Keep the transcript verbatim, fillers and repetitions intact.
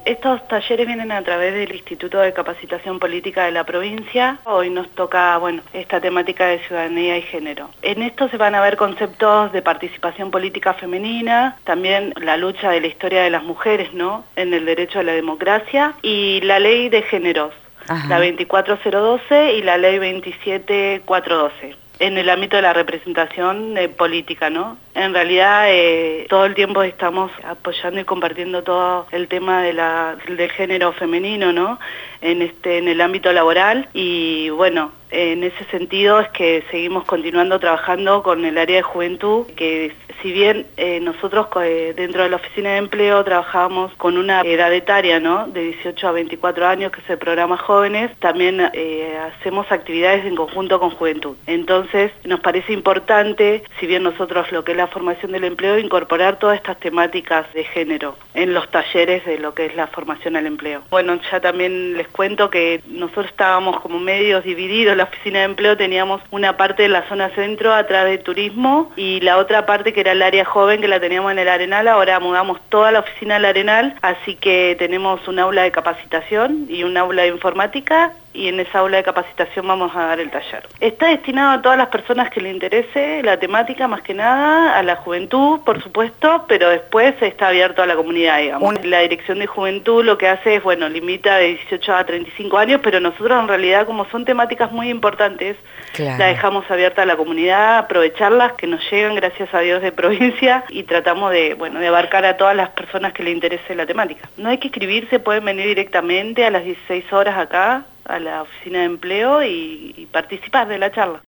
Estos talleres vienen a través del Instituto de Capacitación Política de la provincia. Hoy nos toca, bueno, esta temática de ciudadanía y género. En esto se van a ver conceptos de participación política femenina, también la lucha de la historia de las mujeres, ¿no?, en el derecho a la democracia, y la ley de géneros, Ajá. la veinticuatro mil doce y la ley veintisiete mil cuatrocientos doce. En el ámbito de la representación eh, política, ¿no? En realidad eh, todo el tiempo estamos apoyando y compartiendo todo el tema de la, del género femenino, ¿no? En, este, en el ámbito laboral, y bueno, en ese sentido es que seguimos continuando trabajando con el área de juventud, que si bien eh, nosotros eh, dentro de la oficina de empleo trabajamos con una edad etaria, ¿no?, de dieciocho a veinticuatro años, que es el programa Jóvenes, también eh, hacemos actividades en conjunto con juventud. Entonces nos parece importante, si bien nosotros lo que es la formación del empleo, incorporar todas estas temáticas de género en los talleres de lo que es la formación al empleo. Bueno, ya también les cuento que nosotros estábamos como medios divididos. La oficina de empleo teníamos una parte en la zona centro atrás de turismo y la otra parte que era el área joven, que la teníamos en el Arenal. Ahora mudamos toda la oficina al Arenal, así que tenemos un aula de capacitación y un aula de informática, y en esa aula de capacitación vamos a dar el taller. Está destinado a todas las personas que le interese la temática, más que nada a la juventud, por supuesto, pero después está abierto a la comunidad, digamos. La Dirección de Juventud lo que hace es, bueno, limita de dieciocho a treinta y cinco años, pero nosotros en realidad, como son temáticas muy importantes, claro, la dejamos abierta a la comunidad, aprovecharlas, que nos llegan, gracias a Dios, de provincia, y tratamos de, bueno, de abarcar a todas las personas que le interese la temática. No hay que inscribirse, pueden venir directamente a las dieciséis horas acá, a la oficina de empleo y, y participar de la charla.